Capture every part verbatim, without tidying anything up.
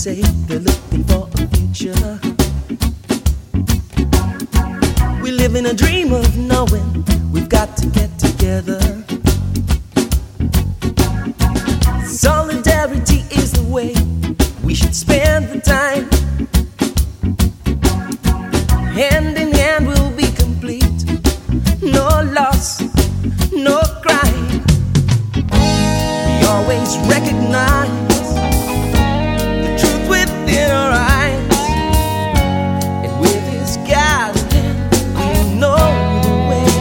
say they're looking for a future. We live in a dream of knowing we've got to get together. Solidarity is the way we should spend the time. Hand in hand we'll be complete. No loss, no crime. We always recognize the truth within our eyes, and with His guidance we know the way.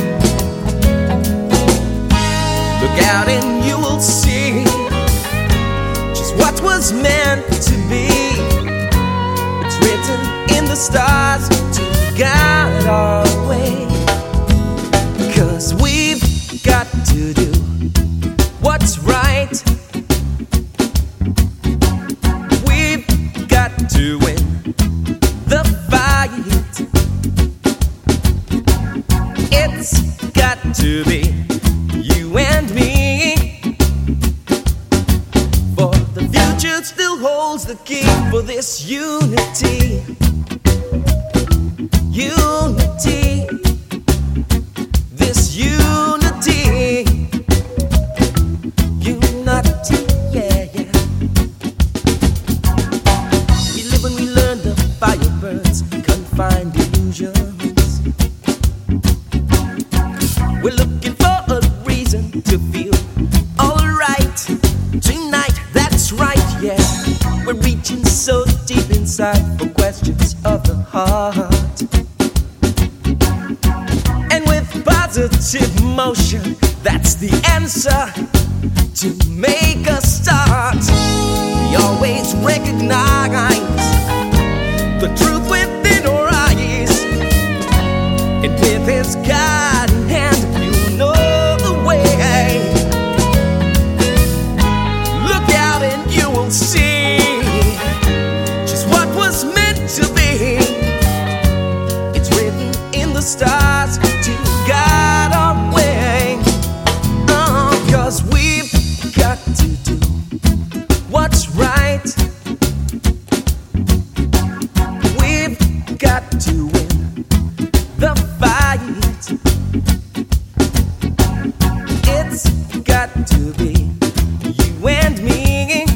Look out and you will see just what was meant to be. It's written in the stars to guide our way. 'Cause we've got to do what's right. We've got to win the fight. It's got to be you and me. For the future still holds the key for this unity. Unity. This unity. Unity, yeah, yeah. We live and we learn, the fire burns, confined illusions. We're looking for a reason to feel alright tonight, that's right, yeah. We're reaching so deep inside for questions of the heart. And with positive motion, that's the answer to make us start. We always recognize the truth within our eyes, and with His guiding hand, you know the way. Look out and you will see just what was meant to be. It's written in the stars to guide our way. Oh, 'cause we've got to do what's right. We've got to win the fight. It's got to be you and me.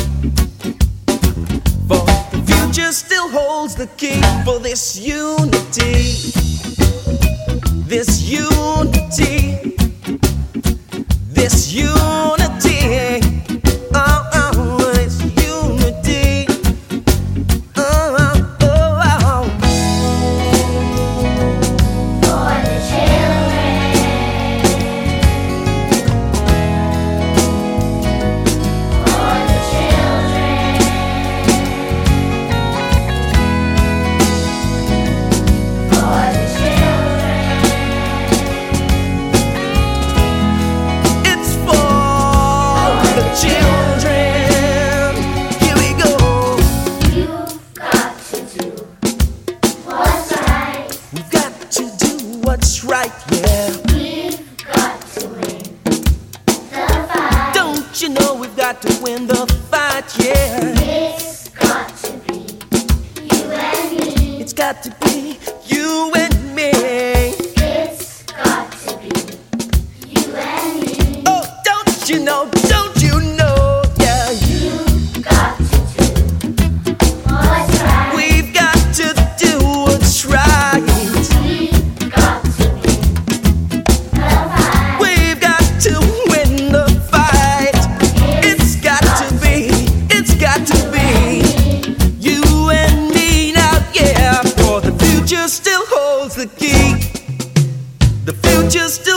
For the future still holds the key for this unity. This unity. This unity. Oh, oh, it's unity. Oh, oh, oh, oh. For the children, for the children, for the children. It's for the children. Here we go. You've got to do what's right. We've got to do what's right, yeah. We've got to win the fight. Don't you know we've got to win the fight, yeah. It's got to be you and me. It's got to be you and me. It's got to be you and me. Oh, don't you know, don't you know, yeah. You've got to do what's right. We've got to do what's right. We've got to win the fight. We've got to win the fight. It's got to be, it's got to be you and me now, yeah. For the future still holds the key. The future still